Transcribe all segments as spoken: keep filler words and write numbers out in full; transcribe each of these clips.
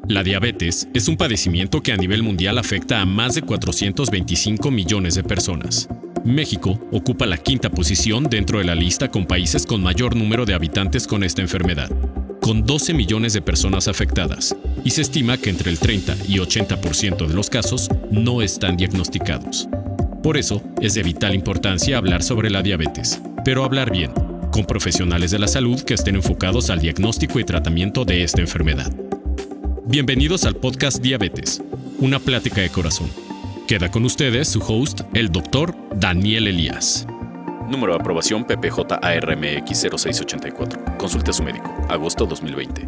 La diabetes es un padecimiento que a nivel mundial afecta a más de cuatrocientos veinticinco millones de personas. México ocupa la quinta posición dentro de la lista con países con mayor número de habitantes con esta enfermedad, con doce millones de personas afectadas, y se estima que entre el treinta y ochenta por ciento de los casos no están diagnosticados. Por eso, es de vital importancia hablar sobre la diabetes, pero hablar bien, con profesionales de la salud que estén enfocados al diagnóstico y tratamiento de esta enfermedad. Bienvenidos al podcast Diabetes, una plática de corazón. Queda con ustedes su host, el doctor Daniel Elías. Número de aprobación P P J A R M X cero seis ochenta y cuatro. Consulte a su médico. Agosto dos mil veinte.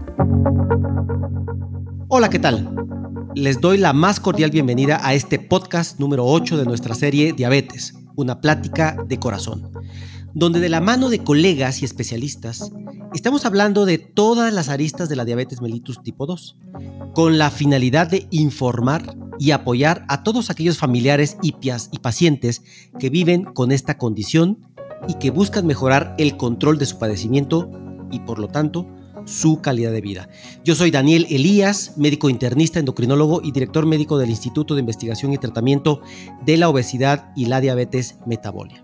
Hola, ¿qué tal? Les doy la más cordial bienvenida a este podcast número ocho de nuestra serie Diabetes, una plática de corazón, donde de la mano de colegas y especialistas estamos hablando de todas las aristas de la diabetes mellitus tipo dos, con la finalidad de informar y apoyar a todos aquellos familiares y, pias y pacientes que viven con esta condición y que buscan mejorar el control de su padecimiento y, por lo tanto, su calidad de vida. Yo soy Daniel Elías, médico internista, endocrinólogo y director médico del Instituto de Investigación y Tratamiento de la Obesidad y la Diabetes Metabólica.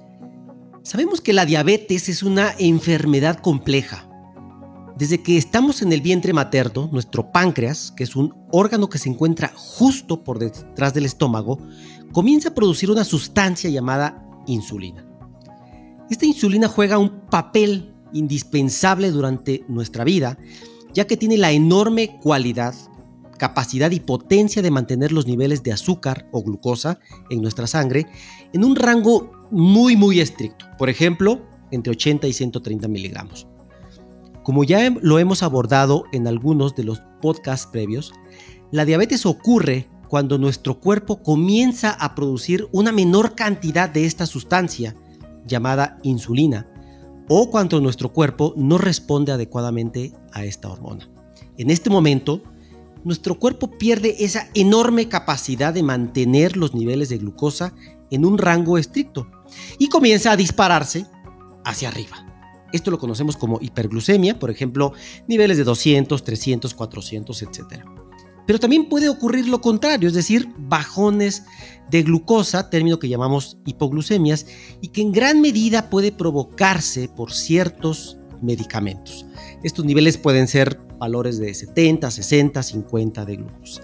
Sabemos que la diabetes es una enfermedad compleja. Desde que estamos en el vientre materno, nuestro páncreas, que es un órgano que se encuentra justo por detrás del estómago, comienza a producir una sustancia llamada insulina. Esta insulina juega un papel indispensable durante nuestra vida, ya que tiene la enorme cualidad, capacidad y potencia de mantener los niveles de azúcar o glucosa en nuestra sangre en un rango muy muy estricto, por ejemplo, entre ochenta y ciento treinta miligramos. Como ya lo hemos abordado en algunos de los podcasts previos, la diabetes ocurre cuando nuestro cuerpo comienza a producir una menor cantidad de esta sustancia llamada insulina, o cuando nuestro cuerpo no responde adecuadamente a esta hormona. En este momento, nuestro cuerpo pierde esa enorme capacidad de mantener los niveles de glucosa en un rango estricto y comienza a dispararse hacia arriba. Esto lo conocemos como hiperglucemia, por ejemplo, niveles de doscientos, trescientos, cuatrocientos, etcétera. Pero también puede ocurrir lo contrario, es decir, bajones de glucosa, término que llamamos hipoglucemias, y que en gran medida puede provocarse por ciertos medicamentos. Estos niveles pueden ser valores de setenta, sesenta, cincuenta de glucosa.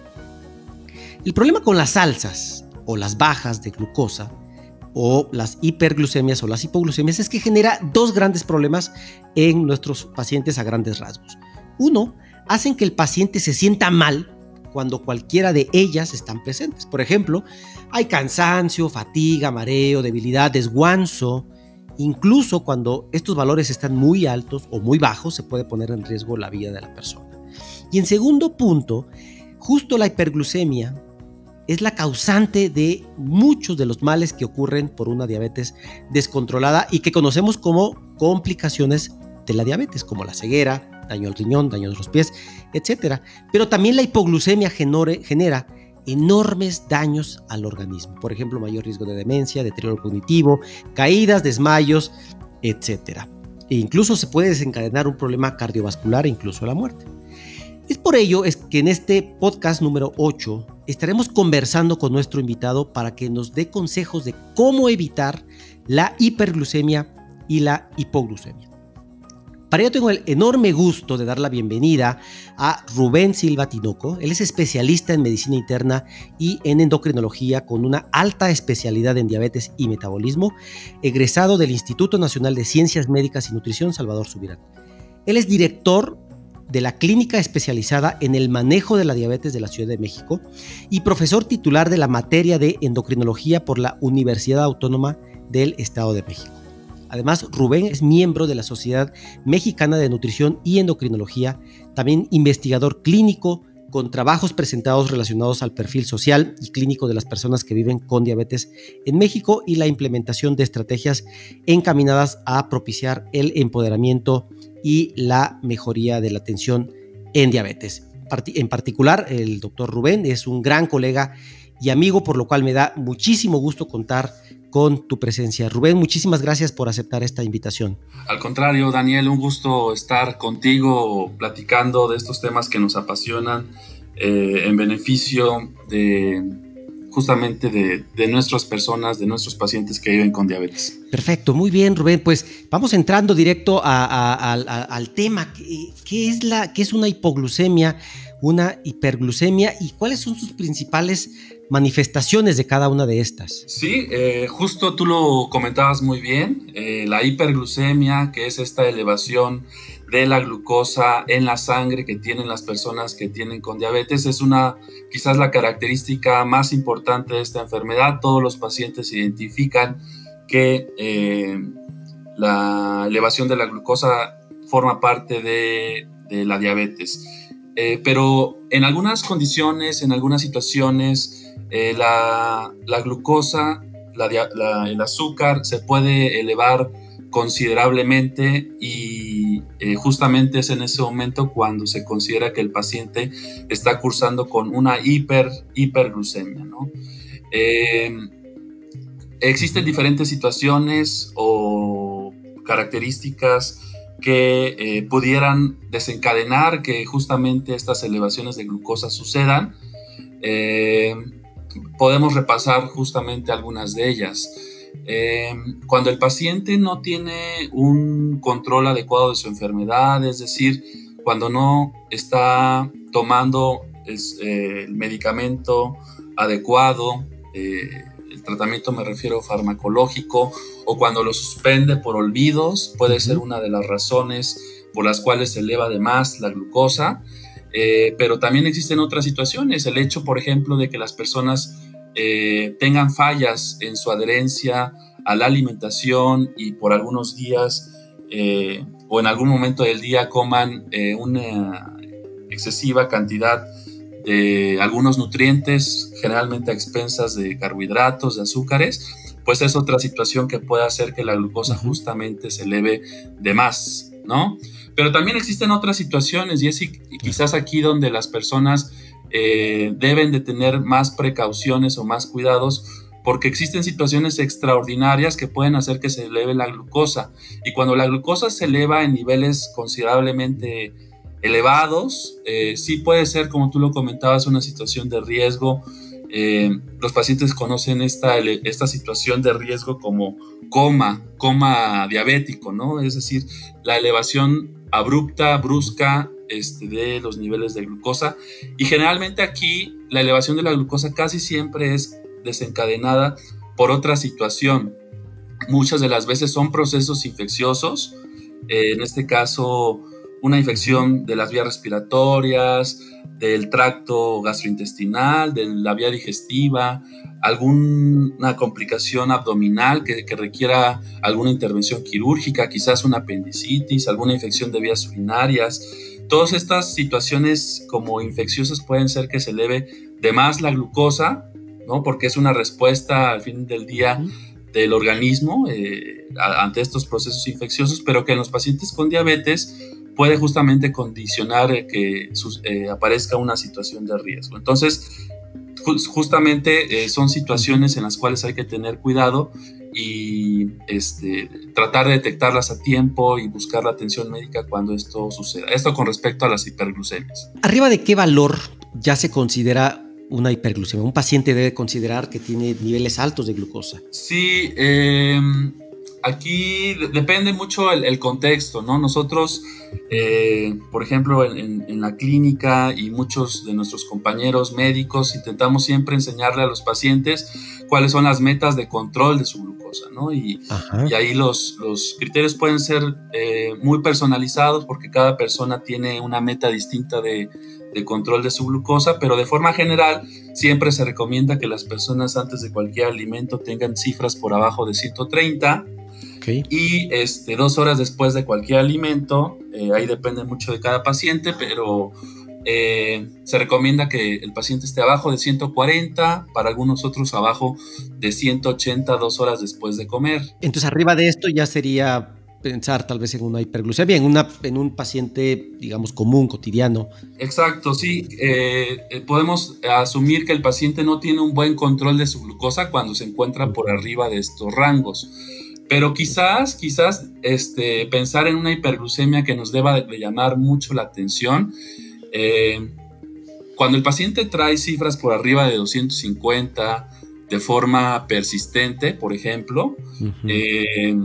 El problema con las alzas o las bajas de glucosa o las hiperglucemias o las hipoglucemias es que genera dos grandes problemas en nuestros pacientes a grandes rasgos. Uno, hacen que el paciente se sienta mal cuando cualquiera de ellas están presentes. Por ejemplo, hay cansancio, fatiga, mareo, debilidad, desguanzo. Incluso cuando estos valores están muy altos o muy bajos, se puede poner en riesgo la vida de la persona. Y en segundo punto, justo la hiperglucemia es la causante de muchos de los males que ocurren por una diabetes descontrolada y que conocemos como complicaciones de la diabetes, como la ceguera, daño al riñón, daño a los pies, etcétera. Pero también la hipoglucemia genore, genera enormes daños al organismo. Por ejemplo, mayor riesgo de demencia, deterioro cognitivo, caídas, desmayos, etcétera. E incluso se puede desencadenar un problema cardiovascular e incluso la muerte. Es por ello es que en este podcast número ocho estaremos conversando con nuestro invitado para que nos dé consejos de cómo evitar la hiperglucemia y la hipoglucemia. Para ello tengo el enorme gusto de dar la bienvenida a Rubén Silva Tinoco. Él es especialista en medicina interna y en endocrinología con una alta especialidad en diabetes y metabolismo, egresado del Instituto Nacional de Ciencias Médicas y Nutrición Salvador Subirán. Él es director de la Clínica Especializada en el Manejo de la Diabetes de la Ciudad de México y profesor titular de la materia de endocrinología por la Universidad Autónoma del Estado de México. Además, Rubén es miembro de la Sociedad Mexicana de Nutrición y Endocrinología, también investigador clínico con trabajos presentados relacionados al perfil social y clínico de las personas que viven con diabetes en México y la implementación de estrategias encaminadas a propiciar el empoderamiento y la mejoría de la atención en diabetes. En particular, el doctor Rubén es un gran colega y amigo, por lo cual me da muchísimo gusto contar con tu presencia. Rubén, muchísimas gracias por aceptar esta invitación. Al contrario, Daniel, un gusto estar contigo platicando de estos temas que nos apasionan eh, en beneficio de justamente de, de nuestras personas, de nuestros pacientes que viven con diabetes. Perfecto, muy bien, Rubén. Pues vamos entrando directo a, a, a, a, al tema. ¿Qué, qué, es la, ¿Qué es una hipoglucemia, una hiperglucemia y cuáles son sus principales manifestaciones de cada una de estas? Sí, eh, justo tú lo comentabas muy bien. Eh, la hiperglucemia, que es esta elevación de la glucosa en la sangre que tienen las personas que tienen con diabetes, es una quizás la característica más importante de esta enfermedad. Todos los pacientes identifican que eh, la elevación de la glucosa forma parte de, de la diabetes. Eh, pero en algunas condiciones, en algunas situaciones, eh, la, la glucosa, la, la, el azúcar se puede elevar considerablemente y eh, justamente es en ese momento cuando se considera que el paciente está cursando con una hiper, hiperglucemia, ¿no? Eh, existen diferentes situaciones o características que eh, pudieran desencadenar que justamente estas elevaciones de glucosa sucedan. Eh, podemos repasar justamente algunas de ellas. Eh, cuando el paciente no tiene un control adecuado de su enfermedad, es decir, cuando no está tomando es, eh, el medicamento adecuado, eh, el tratamiento me refiero farmacológico, o cuando lo suspende por olvidos, puede ser una de las razones por las cuales se eleva de más la glucosa, eh, pero también existen otras situaciones, el hecho, por ejemplo, de que las personas eh, tengan fallas en su adherencia a la alimentación y por algunos días eh, o en algún momento del día coman eh, una excesiva cantidad de algunos nutrientes, generalmente a expensas de carbohidratos, de azúcares, pues es otra situación que puede hacer que la glucosa justamente se eleve de más, ¿no? Pero también existen otras situaciones y es quizás aquí donde las personas eh, deben de tener más precauciones o más cuidados, porque existen situaciones extraordinarias que pueden hacer que se eleve la glucosa, y cuando la glucosa se eleva en niveles considerablemente elevados, eh, sí puede ser, como tú lo comentabas, una situación de riesgo. Eh, los pacientes conocen esta, esta situación de riesgo como coma, coma diabético, ¿no? Es decir, la elevación abrupta, brusca este, de los niveles de glucosa, y generalmente aquí la elevación de la glucosa casi siempre es desencadenada por otra situación. Muchas de las veces son procesos infecciosos, eh, en este caso una infección de las vías respiratorias, del tracto gastrointestinal, de la vía digestiva, alguna complicación abdominal que, que requiera alguna intervención quirúrgica, quizás una apendicitis, alguna infección de vías urinarias. Todas estas situaciones como infecciosas pueden ser que se eleve de más la glucosa, ¿no? Porque es una respuesta al fin del día del organismo eh, ante estos procesos infecciosos, pero que en los pacientes con diabetes puede justamente condicionar eh, que sus, eh, aparezca una situación de riesgo. Entonces, ju- justamente eh, son situaciones en las cuales hay que tener cuidado y este, tratar de detectarlas a tiempo y buscar la atención médica cuando esto suceda. Esto con respecto a las hiperglucemias. ¿Arriba de qué valor ya se considera una hiperglucemia? ¿Un paciente debe considerar que tiene niveles altos de glucosa? Sí, eh, aquí depende mucho el, el contexto, ¿no? Nosotros, eh, por ejemplo, en, en, en la clínica y muchos de nuestros compañeros médicos intentamos siempre enseñarle a los pacientes cuáles son las metas de control de su glucosa, ¿no? Y, y ahí los, los criterios pueden ser eh, muy personalizados porque cada persona tiene una meta distinta de, de control de su glucosa, pero de forma general siempre se recomienda que las personas antes de cualquier alimento tengan cifras por abajo de ciento treinta. Okay. Y este, dos horas después de cualquier alimento, eh, ahí depende mucho de cada paciente, pero eh, se recomienda que el paciente esté abajo de ciento cuarenta, para algunos otros abajo de ciento ochenta dos horas después de comer. Entonces arriba de esto ya sería pensar tal vez en una hiperglucemia, en, una, en un paciente, digamos, común, cotidiano. Exacto, sí. Eh, podemos asumir que el paciente no tiene un buen control de su glucosa cuando se encuentra por arriba de estos rangos. Pero quizás, quizás este, pensar en una hiperglucemia que nos deba de llamar mucho la atención. Eh, cuando el paciente trae cifras por arriba de doscientos cincuenta de forma persistente, por ejemplo, uh-huh. eh,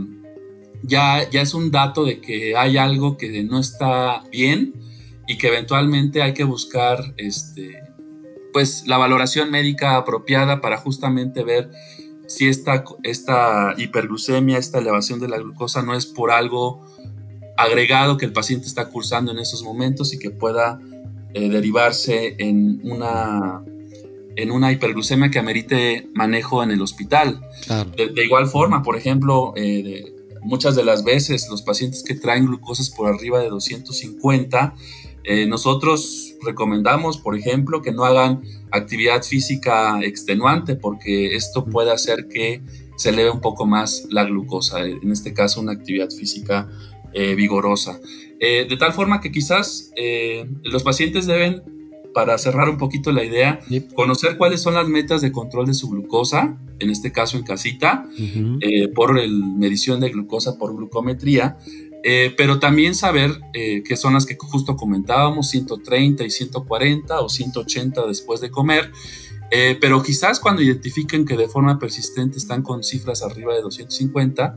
ya, ya es un dato de que hay algo que no está bien y que eventualmente hay que buscar este, pues, la valoración médica apropiada para justamente ver si esta, esta hiperglucemia, esta elevación de la glucosa no es por algo agregado que el paciente está cursando en esos momentos y que pueda eh, derivarse en una, en una hiperglucemia que amerite manejo en el hospital. Claro. De, de igual forma, por ejemplo, eh, de, muchas de las veces los pacientes que traen glucosas por arriba de doscientos cincuenta, eh, nosotros recomendamos, por ejemplo, que no hagan actividad física extenuante porque esto puede hacer que se eleve un poco más la glucosa, en este caso una actividad física eh, vigorosa. Eh, de tal forma que quizás eh, los pacientes deben, para cerrar un poquito la idea, yep. conocer cuáles son las metas de control de su glucosa, en este caso en casita, uh-huh. eh, por el, medición de glucosa por glucometría, eh, pero también saber eh, qué son las que justo comentábamos, ciento treinta y ciento cuarenta o ciento ochenta después de comer, eh, pero quizás cuando identifiquen que de forma persistente están con cifras arriba de doscientos cincuenta,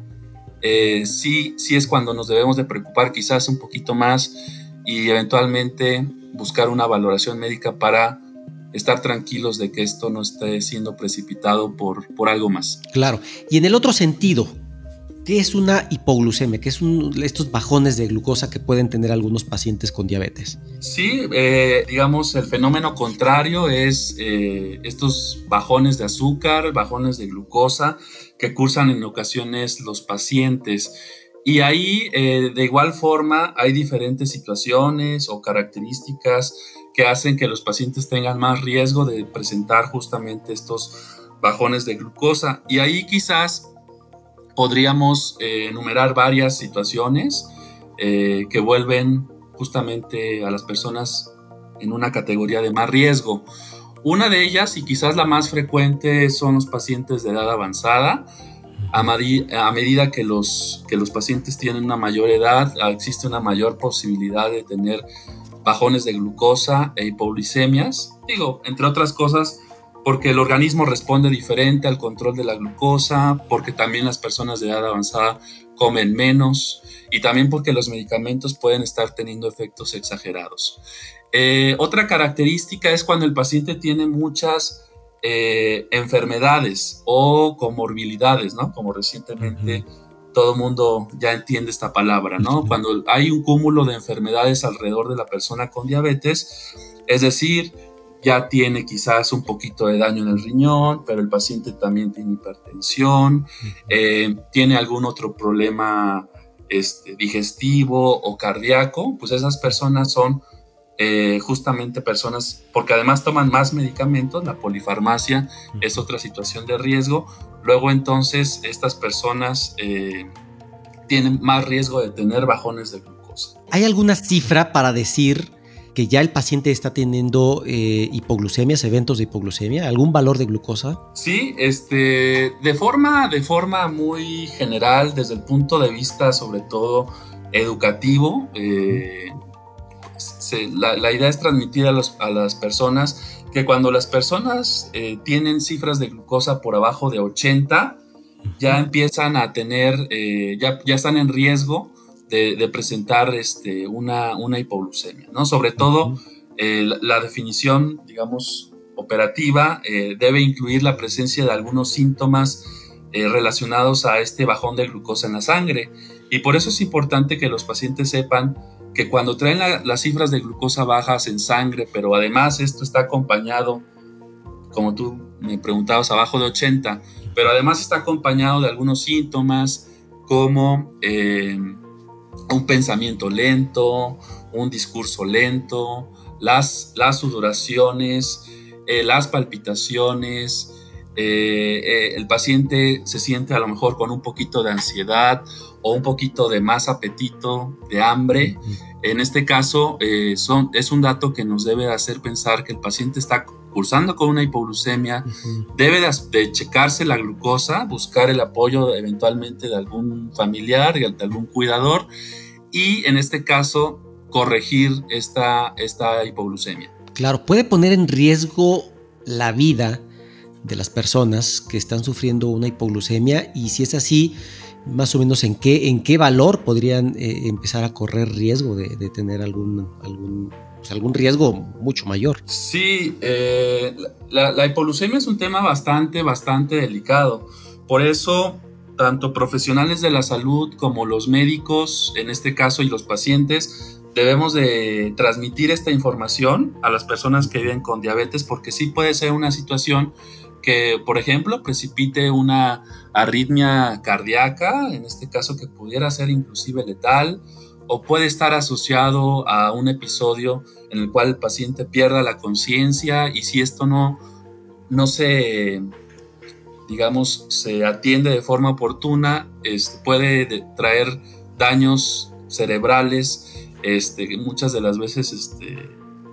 eh, sí, sí es cuando nos debemos de preocupar quizás un poquito más y eventualmente buscar una valoración médica para estar tranquilos de que esto no esté siendo precipitado por, por algo más. Claro. Y en el otro sentido, ¿qué es una hipoglucemia? ¿Qué es un, estos bajones de glucosa que pueden tener algunos pacientes con diabetes? Sí, eh, digamos, el fenómeno contrario es eh, estos bajones de azúcar, bajones de glucosa que cursan en ocasiones los pacientes. Y ahí, eh, de igual forma, hay diferentes situaciones o características que hacen que los pacientes tengan más riesgo de presentar justamente estos bajones de glucosa. Y ahí quizás podríamos eh, enumerar varias situaciones eh, que vuelven justamente a las personas en una categoría de más riesgo. Una de ellas, y quizás la más frecuente, son los pacientes de edad avanzada. A, madi- a medida que los, que los pacientes tienen una mayor edad, existe una mayor posibilidad de tener bajones de glucosa e hipoglucemias. Digo, entre otras cosas, porque el organismo responde diferente al control de la glucosa, porque también las personas de edad avanzada comen menos y también porque los medicamentos pueden estar teniendo efectos exagerados. Eh, otra característica es cuando el paciente tiene muchas Eh, enfermedades o comorbilidades, ¿no? Como recientemente uh-huh. todo el mundo ya entiende esta palabra, ¿no? Uh-huh. Cuando hay un cúmulo de enfermedades alrededor de la persona con diabetes, es decir, ya tiene quizás un poquito de daño en el riñón, pero el paciente también tiene hipertensión, uh-huh. eh, tiene algún otro problema este, digestivo o cardíaco, pues esas personas son Eh, justamente personas, porque además toman más medicamentos, la polifarmacia uh-huh. es otra situación de riesgo. Luego entonces estas personas eh, tienen más riesgo de tener bajones de glucosa. ¿Hay alguna cifra para decir que ya el paciente está teniendo eh, hipoglucemias, eventos de hipoglucemia? ¿Algún valor de glucosa? Sí, este, de forma, de forma muy general, desde el punto de vista sobre todo educativo, eh, uh-huh. Se, la, la idea es transmitir a, los, a las personas que cuando las personas eh, tienen cifras de glucosa por abajo de ochenta, ya empiezan a tener, eh, ya, ya están en riesgo de, de presentar este, una, una hipoglucemia, ¿no? Sobre todo, eh, la, la definición, digamos, operativa eh, debe incluir la presencia de algunos síntomas eh, relacionados a este bajón de glucosa en la sangre. Y por eso es importante que los pacientes sepan que cuando traen la, las cifras de glucosa bajas en sangre, pero además esto está acompañado, como tú me preguntabas, abajo de ochenta, pero además está acompañado de algunos síntomas como eh, un pensamiento lento, un discurso lento, las, las sudoraciones, eh, las palpitaciones, eh, eh, el paciente se siente a lo mejor con un poquito de ansiedad o un poquito de más apetito, de hambre. En este caso, eh, son, es un dato que nos debe hacer pensar que el paciente está cursando con una hipoglucemia, uh-huh. debe de, de checarse la glucosa, buscar el apoyo eventualmente de algún familiar, de algún cuidador, y en este caso, corregir esta, esta hipoglucemia. Claro, puede poner en riesgo la vida de las personas que están sufriendo una hipoglucemia, y si es así, más o menos en qué, en qué valor podrían eh, empezar a correr riesgo de, de tener algún, algún, pues algún riesgo mucho mayor. Sí, eh, la, la hipoglucemia es un tema bastante, bastante delicado. Por eso, tanto profesionales de la salud como los médicos, en este caso, y los pacientes, debemos de transmitir esta información a las personas que viven con diabetes, porque sí puede ser una situación que, por ejemplo, precipite una arritmia cardíaca, en este caso que pudiera ser inclusive letal, o puede estar asociado a un episodio en el cual el paciente pierda la conciencia, y si esto no, no se, digamos, se atiende de forma oportuna, este, puede de, traer daños cerebrales, este, muchas de las veces este,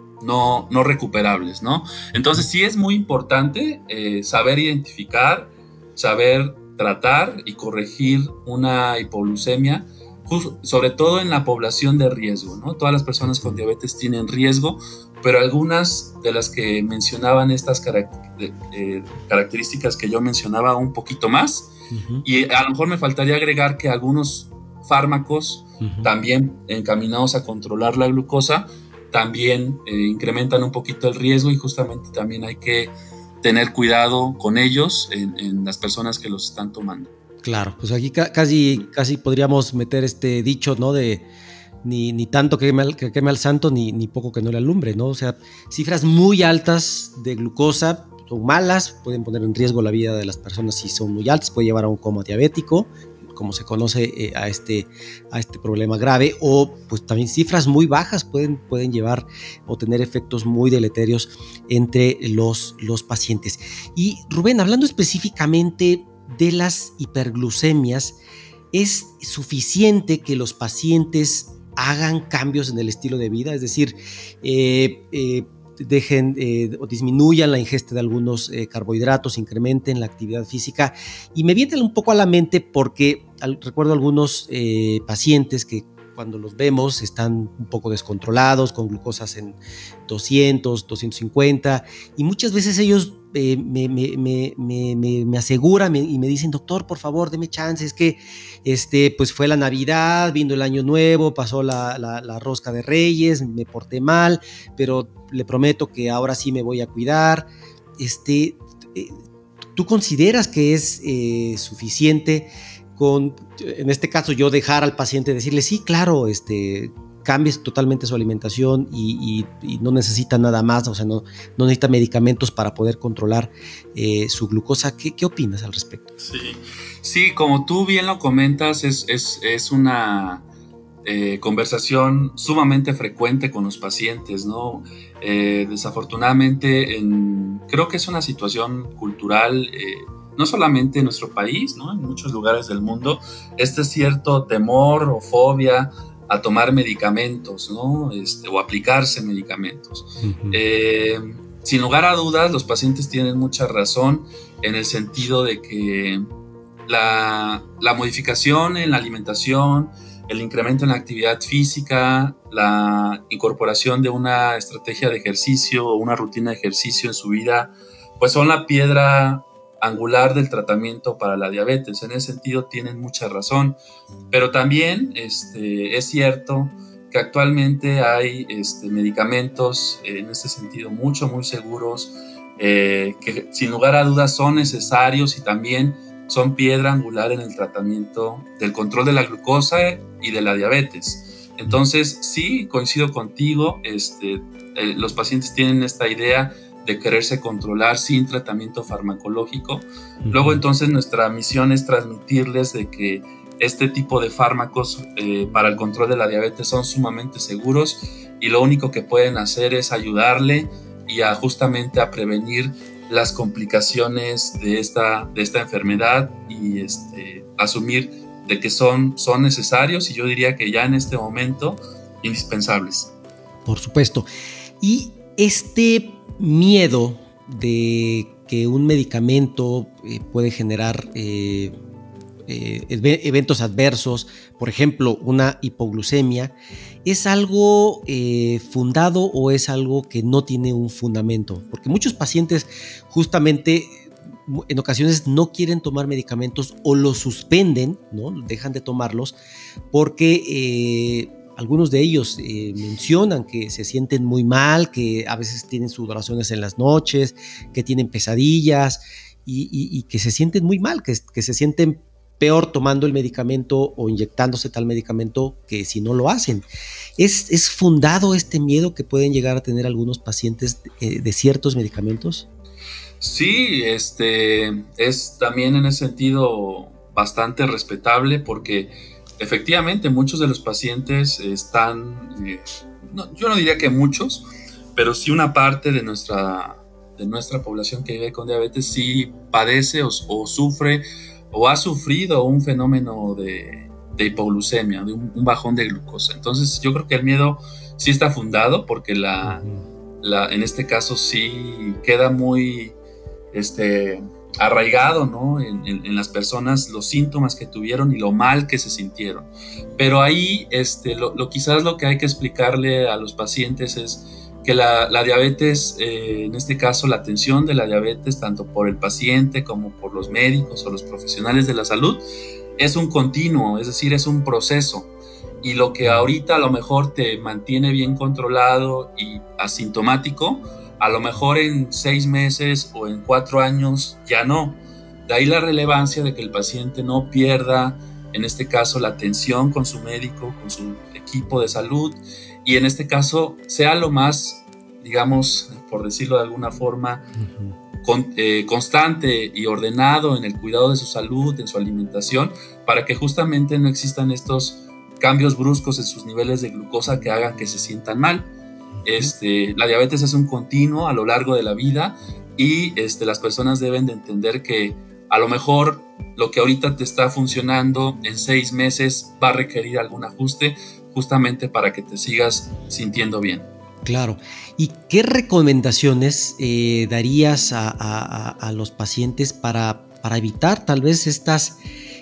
no, no recuperables, ¿no? Entonces sí es muy importante eh, saber identificar, saber tratar y corregir una hipoglucemia, sobre todo en la población de riesgo, ¿no? Todas las personas con diabetes tienen riesgo, pero algunas de las que mencionaban estas caract- eh, características que yo mencionaba un poquito más, uh-huh. y a lo mejor me faltaría agregar que algunos fármacos uh-huh. también encaminados a controlar la glucosa también eh, incrementan un poquito el riesgo, y justamente también hay que tener cuidado con ellos en, en las personas que los están tomando. Claro, pues aquí ca- casi, casi podríamos meter este dicho, ¿no? De ni, ni tanto que queme, al, que queme al santo, ni, ni poco que no le alumbre, ¿no? O sea, cifras muy altas de glucosa son malas, pueden poner en riesgo la vida de las personas si son muy altas, puede llevar a un coma diabético, como se conoce eh, a, este, a este problema grave, o pues también cifras muy bajas pueden, pueden llevar o tener efectos muy deleterios entre los, los pacientes. Y Rubén, hablando específicamente de las hiperglucemias, ¿es suficiente que los pacientes hagan cambios en el estilo de vida? Es decir, eh, eh, dejen eh, o disminuyan la ingesta de algunos eh, carbohidratos, incrementen la actividad física. Y me viene un poco a la mente porque al, recuerdo algunos eh, pacientes que cuando los vemos están un poco descontrolados, con glucosas en doscientos, doscientos cincuenta, y muchas veces ellos eh, me, me, me, me, me aseguran y me dicen: doctor, por favor, deme chance, es que este, pues fue la Navidad, vino el Año Nuevo, pasó la, la, la rosca de Reyes, me porté mal, pero le prometo que ahora sí me voy a cuidar. Este, eh, ¿tú consideras que es eh, suficiente con, en este caso, yo dejar al paciente decirle, sí, claro, este, cambies totalmente su alimentación y, y, y no necesita nada más, o sea, no, no necesita medicamentos para poder controlar eh, su glucosa? ¿Qué, ¿Qué opinas al respecto? Sí, sí, como tú bien lo comentas, es, es, es una eh, conversación sumamente frecuente con los pacientes, ¿no? Eh, desafortunadamente, en, creo que es una situación cultural, eh, no solamente en nuestro país, ¿no? En muchos lugares del mundo, este cierto temor o fobia a tomar medicamentos, ¿no? Este, o aplicarse medicamentos. Uh-huh. Eh, sin lugar a dudas, los pacientes tienen mucha razón en el sentido de que la, la modificación en la alimentación, el incremento en la actividad física, la incorporación de una estrategia de ejercicio o una rutina de ejercicio en su vida, pues son la piedra angular del tratamiento para la diabetes. En ese sentido tienen mucha razón, pero también este, es cierto que actualmente hay este, medicamentos en este sentido mucho, muy seguros, eh, que sin lugar a dudas son necesarios y también son piedra angular en el tratamiento del control de la glucosa y de la diabetes. Entonces, sí, coincido contigo, este, eh, los pacientes tienen esta idea de quererse controlar sin tratamiento farmacológico. Uh-huh. Luego, entonces, nuestra misión es transmitirles de que este tipo de fármacos eh, para el control de la diabetes son sumamente seguros y lo único que pueden hacer es ayudarle y a, justamente a prevenir las complicaciones de esta, de esta enfermedad y este, asumir de que son, son necesarios y yo diría que ya en este momento indispensables. Por supuesto. Y este miedo de que un medicamento eh, puede generar eh, eh, eventos adversos, por ejemplo, una hipoglucemia, ¿es algo eh, fundado o es algo que no tiene un fundamento? Porque muchos pacientes justamente en ocasiones no quieren tomar medicamentos o los suspenden, ¿no? Dejan de tomarlos porque eh, algunos de ellos eh, mencionan que se sienten muy mal, que a veces tienen sudoraciones en las noches, que tienen pesadillas y, y, y que se sienten muy mal, que, que se sienten peor tomando el medicamento o inyectándose tal medicamento que si no lo hacen. ¿Es, es fundado este miedo que pueden llegar a tener algunos pacientes de, de ciertos medicamentos? Sí, este, es también en ese sentido bastante respetable porque efectivamente muchos de los pacientes están, eh, no, yo no diría que muchos, pero sí una parte de nuestra, de nuestra población que vive con diabetes sí padece o, o sufre o ha sufrido un fenómeno de, de hipoglucemia, de un, un bajón de glucosa. Entonces yo creo que el miedo sí está fundado porque la, la, en este caso sí queda muy este, arraigado, ¿no? en, en, en las personas los síntomas que tuvieron y lo mal que se sintieron. Pero ahí este, lo, lo, quizás lo que hay que explicarle a los pacientes es que la, la diabetes, eh, en este caso la atención de la diabetes, tanto por el paciente como por los médicos o los profesionales de la salud, es un continuo, es decir, es un proceso. Y lo que ahorita a lo mejor te mantiene bien controlado y asintomático, a lo mejor en seis meses o en cuatro años ya no. De ahí la relevancia de que el paciente no pierda, en este caso, la atención con su médico, con su equipo de salud, y en este caso sea lo más, digamos, por decirlo de alguna forma, uh-huh. con, eh, constante y ordenado en el cuidado de su salud, en su alimentación, para que justamente no existan estos cambios bruscos en sus niveles de glucosa que hagan que se sientan mal. Este, la diabetes es un continuo a lo largo de la vida y este, las personas deben de entender que a lo mejor lo que ahorita te está funcionando en seis meses va a requerir algún ajuste justamente para que te sigas sintiendo bien. Claro. ¿Y qué recomendaciones eh, darías a, a, a los pacientes para, para evitar tal vez estas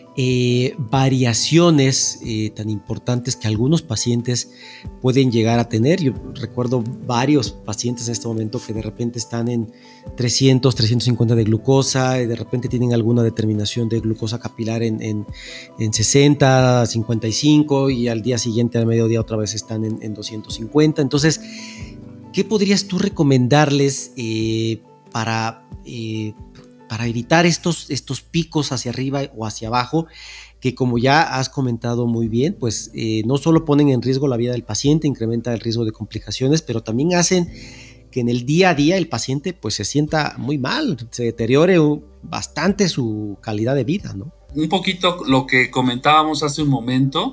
eh, variaciones eh, tan importantes que algunos pacientes pueden llegar a tener? Yo recuerdo varios pacientes en este momento que de repente están en trescientos, trescientos cincuenta de glucosa y de repente tienen alguna determinación de glucosa capilar en, en, en sesenta, cincuenta y cinco y al día siguiente al mediodía otra vez están en, en doscientos cincuenta. Entonces, ¿qué podrías tú recomendarles eh, para, eh, para evitar estos, estos picos hacia arriba o hacia abajo que, como ya has comentado muy bien, pues eh, no solo ponen en riesgo la vida del paciente, incrementa el riesgo de complicaciones, pero también hacen que en el día a día el paciente pues se sienta muy mal, se deteriore bastante su calidad de vida, ¿no? Un poquito lo que comentábamos hace un momento,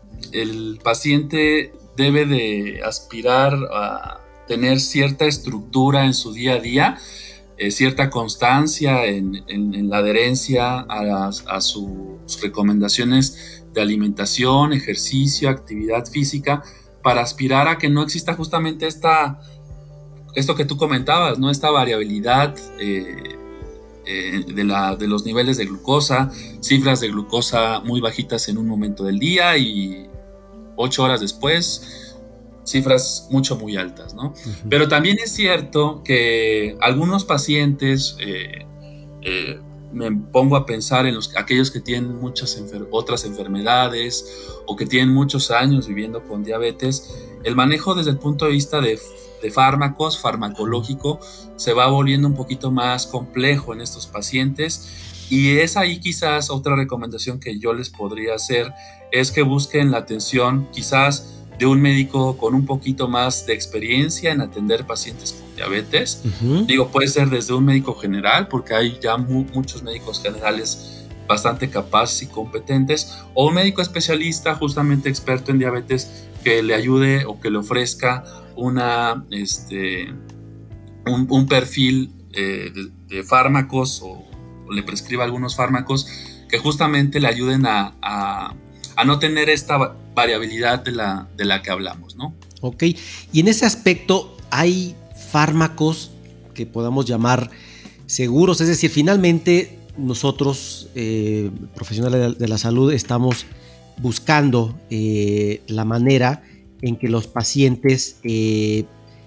el paciente debe de aspirar a tener cierta estructura en su día a día, eh, cierta constancia en, en, en la adherencia a, a sus recomendaciones de alimentación, ejercicio, actividad física, para aspirar a que no exista justamente esta, esto que tú comentabas, ¿no? Esta variabilidad eh, eh, de, la, de los niveles de glucosa, cifras de glucosa muy bajitas en un momento del día y ocho horas después cifras mucho muy altas, ¿no? Uh-huh. Pero también es cierto que algunos pacientes, eh, eh, me pongo a pensar en los, aquellos que tienen muchas enfer- otras enfermedades o que tienen muchos años viviendo con diabetes, el manejo desde el punto de vista de, de fármacos, farmacológico, se va volviendo un poquito más complejo en estos pacientes. Y es ahí quizás otra recomendación que yo les podría hacer, es que busquen la atención quizás de un médico con un poquito más de experiencia en atender pacientes con diabetes. Uh-huh. Digo, puede ser desde un médico general, porque hay ya mu- muchos médicos generales bastante capaces y competentes, o un médico especialista justamente experto en diabetes que le ayude o que le ofrezca una, este, un, un perfil eh, de, de fármacos o, o le prescriba algunos fármacos que justamente le ayuden a, a, a no tener esta variabilidad de la, de la que hablamos, ¿no? Ok, y en ese aspecto hay fármacos que podamos llamar seguros, es decir, finalmente nosotros, eh, profesionales de la salud, estamos buscando eh, la manera en que los pacientes eh,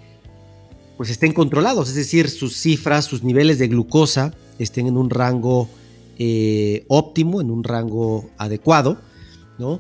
pues estén controlados, es decir, sus cifras, sus niveles de glucosa estén en un rango eh, óptimo, en un rango adecuado, ¿no?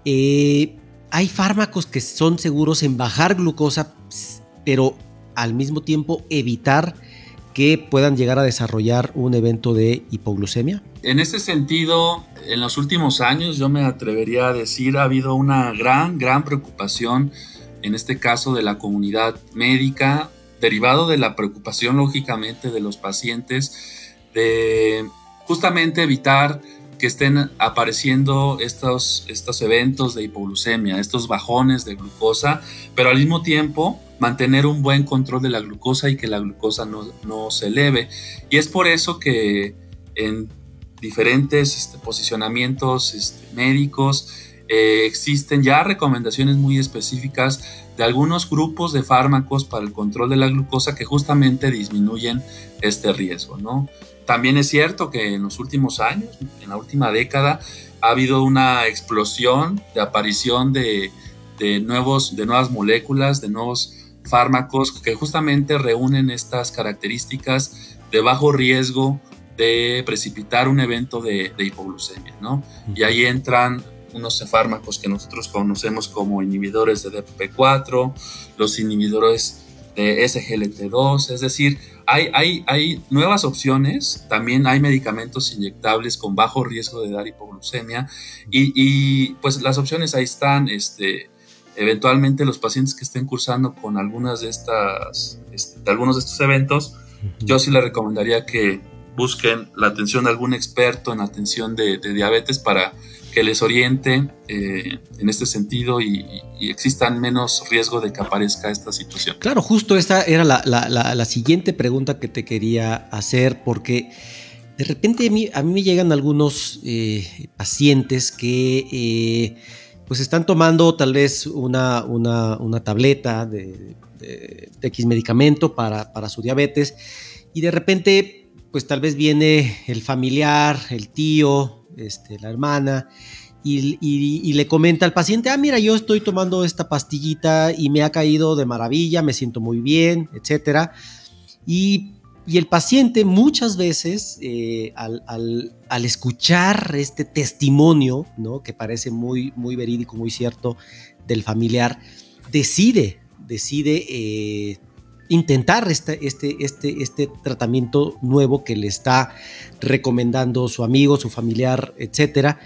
Eh, hay fármacos que son seguros en bajar glucosa, pero al mismo tiempo evitar que puedan llegar a desarrollar un evento de hipoglucemia. En ese sentido, en los últimos años, yo me atrevería a decir, ha habido una gran, gran preocupación, en este caso de la comunidad médica, derivado de la preocupación, lógicamente, de los pacientes, de justamente evitar que estén apareciendo estos, estos eventos de hipoglucemia, estos bajones de glucosa, pero al mismo tiempo mantener un buen control de la glucosa y que la glucosa no, no se eleve. Y es por eso que en diferentes este, posicionamientos este, médicos eh, existen ya recomendaciones muy específicas de algunos grupos de fármacos para el control de la glucosa que justamente disminuyen este riesgo, ¿no? También es cierto que en los últimos años, en la última década, ha habido una explosión de aparición de, de, nuevos, de nuevas moléculas, de nuevos fármacos que justamente reúnen estas características de bajo riesgo de precipitar un evento de, de hipoglucemia, ¿no? Y ahí entran unos fármacos que nosotros conocemos como inhibidores de D P P cuatro, los inhibidores de S G L T dos, es decir, hay, hay, hay nuevas opciones, también hay medicamentos inyectables con bajo riesgo de dar hipoglucemia y, y pues las opciones ahí están, este, eventualmente los pacientes que estén cursando con algunas de estas, este, de algunos de estos eventos, uh-huh. yo sí les recomendaría que busquen la atención de algún experto en atención de, de diabetes para que les oriente eh, en este sentido y, y existan menos riesgo de que aparezca esta situación. Claro, justo esta era la, la, la, la siguiente pregunta que te quería hacer, porque de repente a mí, a mí me llegan algunos eh, pacientes que eh, pues están tomando tal vez una, una, una tableta de, de, de X medicamento para, para su diabetes y de repente pues tal vez viene el familiar, el tío, Este, la hermana, y, y, y le comenta al paciente, ah, mira, yo estoy tomando esta pastillita y me ha caído de maravilla, me siento muy bien, etcétera. Y, y el paciente muchas veces, eh, al, al, al escuchar este testimonio, ¿no? Que parece muy, muy verídico, muy cierto, del familiar, decide, decide eh, intentar este, este, este, este tratamiento nuevo que le está recomendando su amigo, su familiar, etcétera.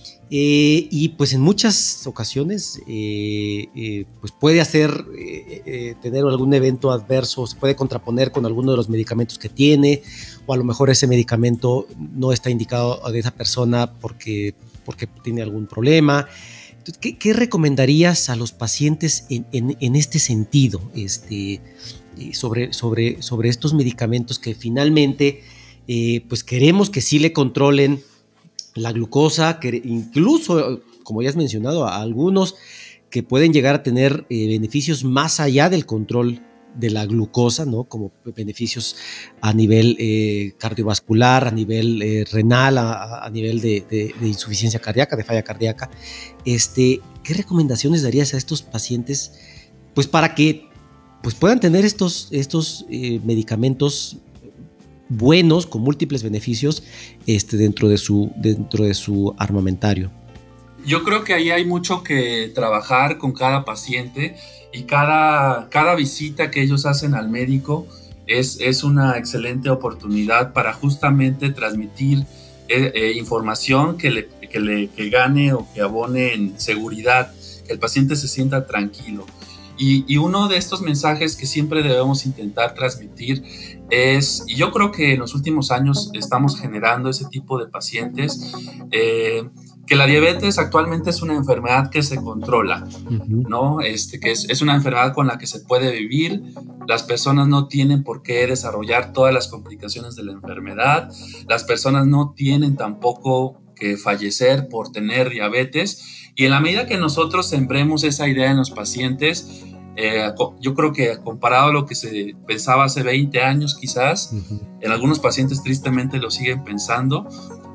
Eh, y pues en muchas ocasiones eh, eh, pues puede hacer, eh, eh, tener algún evento adverso, se puede contraponer con alguno de los medicamentos que tiene, o a lo mejor ese medicamento no está indicado a esa persona porque, porque tiene algún problema. Entonces, ¿qué, qué recomendarías a los pacientes en, en, en este sentido? Este... Sobre, sobre, sobre estos medicamentos que finalmente eh, pues queremos que sí le controlen la glucosa, que incluso, como ya has mencionado, a algunos que pueden llegar a tener eh, beneficios más allá del control de la glucosa, ¿no? Como beneficios a nivel eh, cardiovascular, a nivel eh, renal, a, a nivel de, de, de insuficiencia cardíaca, de falla cardíaca. Este, ¿qué recomendaciones darías a estos pacientes pues para que pues puedan tener estos, estos eh, medicamentos buenos, con múltiples beneficios este, dentro, de su, dentro de su armamentario? Yo creo que ahí hay mucho que trabajar con cada paciente y cada, cada visita que ellos hacen al médico es, es una excelente oportunidad para justamente transmitir eh, eh, información que, le, que, le, que gane o que abone en seguridad, que el paciente se sienta tranquilo. Y, y uno de estos mensajes que siempre debemos intentar transmitir es, y yo creo que en los últimos años estamos generando ese tipo de pacientes, eh, que la diabetes actualmente es una enfermedad que se controla, Uh-huh. ¿no? Este, que es, es una enfermedad con la que se puede vivir. Las personas no tienen por qué desarrollar todas las complicaciones de la enfermedad. Las personas no tienen tampoco que fallecer por tener diabetes. Y en la medida que nosotros sembremos esa idea en los pacientes, eh, yo creo que comparado a lo que se pensaba hace veinte años quizás, uh-huh. en algunos pacientes tristemente lo siguen pensando,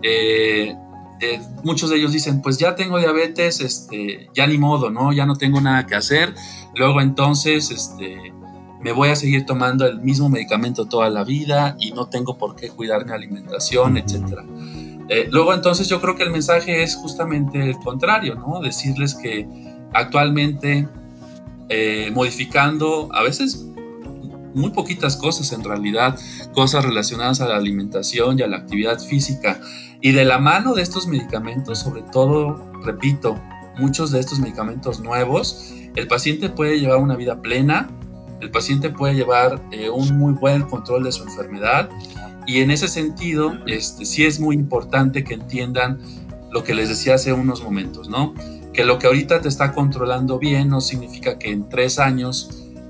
eh, Eh, muchos de ellos dicen, pues ya tengo diabetes, este, ya ni modo, ¿no? Ya no tengo nada que hacer. Luego entonces este, me voy a seguir tomando el mismo medicamento toda la vida y no tengo por qué cuidar mi alimentación, etcétera. Eh, luego entonces yo creo que el mensaje es justamente el contrario, ¿no? Decirles que actualmente eh, modificando a veces muy poquitas cosas en realidad, cosas relacionadas a la alimentación y a la actividad física, y de la mano de estos medicamentos, sobre todo, repito, muchos de estos medicamentos nuevos, el paciente puede llevar una vida plena, el paciente puede llevar eh, un muy buen control de su enfermedad, y en ese sentido este, sí es muy importante que entiendan lo que les decía hace unos momentos, ¿no? Que lo que ahorita te está controlando bien no significa que en tres años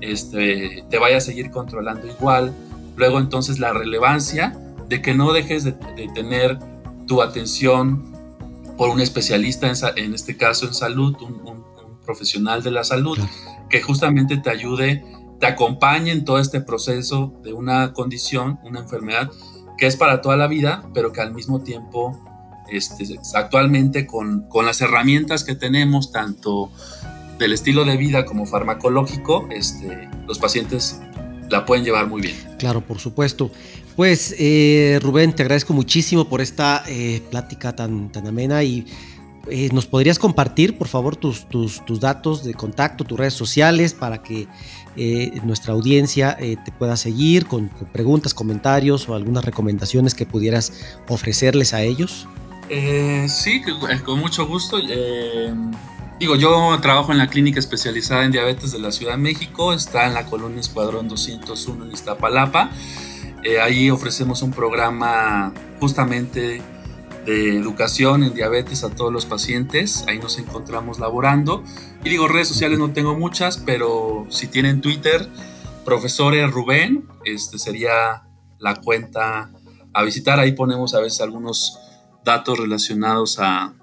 Este, te vaya a seguir controlando igual. Luego entonces la relevancia de que no dejes de, de tener tu atención por un especialista, en, en este caso en salud, un, un, un profesional de la salud, que justamente te ayude, te acompañe en todo este proceso de una condición, una enfermedad que es para toda la vida, pero que al mismo tiempo este, actualmente con, con las herramientas que tenemos, tanto del estilo de vida como farmacológico, este, los pacientes la pueden llevar muy bien. Claro, por supuesto. Pues eh, Rubén, te agradezco muchísimo por esta eh, plática tan, tan amena y eh, ¿nos podrías compartir, por favor, tus, tus, tus datos de contacto, tus redes sociales para que eh, nuestra audiencia eh, te pueda seguir con, con preguntas, comentarios o algunas recomendaciones que pudieras ofrecerles a ellos? Eh, sí, con mucho gusto. Eh, Digo, yo trabajo en la clínica especializada en diabetes de la Ciudad de México, está en la colonia Escuadrón doscientos uno en Iztapalapa. Eh, ahí ofrecemos un programa justamente de educación en diabetes a todos los pacientes, ahí nos encontramos laborando. Y digo, redes sociales no tengo muchas, pero si tienen Twitter, Profesores Rubén, este sería la cuenta a visitar, ahí ponemos a veces algunos datos relacionados a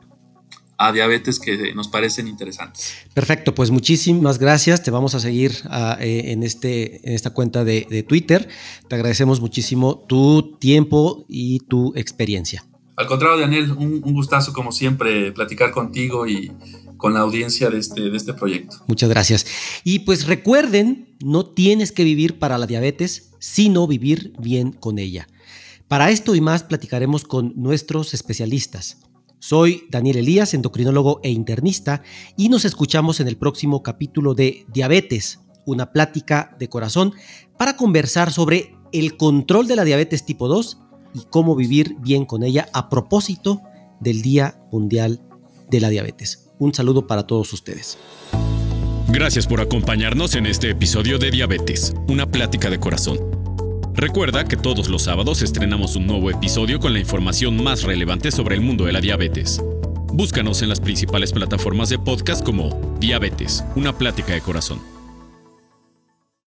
a diabetes que nos parecen interesantes. Perfecto, pues muchísimas gracias. Te vamos a seguir uh, eh, en, este, en esta cuenta de, de Twitter. Te agradecemos muchísimo tu tiempo y tu experiencia. Al contrario, Daniel, un, un gustazo como siempre platicar contigo y con la audiencia de este, de este proyecto. Muchas gracias. Y pues recuerden, no tienes que vivir para la diabetes, sino vivir bien con ella. Para esto y más platicaremos con nuestros especialistas. Soy Daniel Elías, endocrinólogo e internista, y nos escuchamos en el próximo capítulo de Diabetes, una plática de corazón, para conversar sobre el control de la diabetes tipo dos y cómo vivir bien con ella a propósito del Día Mundial de la Diabetes. Un saludo para todos ustedes. Gracias por acompañarnos en este episodio de Diabetes, una plática de corazón. Recuerda que todos los sábados estrenamos un nuevo episodio con la información más relevante sobre el mundo de la diabetes. Búscanos en las principales plataformas de podcast como Diabetes, una plática de corazón.